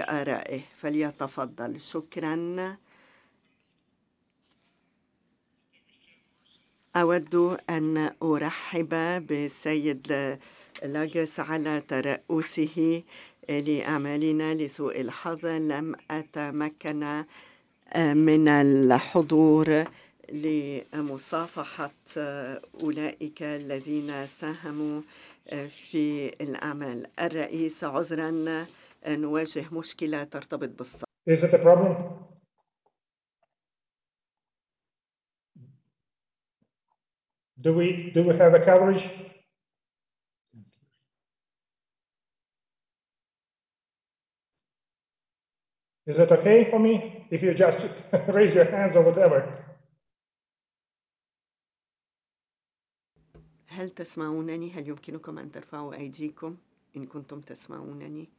بآرائه، فليتفضل. شكرا. أود أن أرحب بالسيد لاجس على ترأسه لأعمالنا. لسوء الحظ لم أتمكن من الحضور لمصافحة أولئك الذين ساهموا في الأعمال. الرئيس، عذرا نواجه مشكلة ترتبط بالصوت. Is it a problem? Do we have a coverage? Is it okay for me if you just raise your hands or whatever? هل تسمعونني؟ هل يمكنكم أن ترفعوا أيديكم إن كنتم تسمعونني؟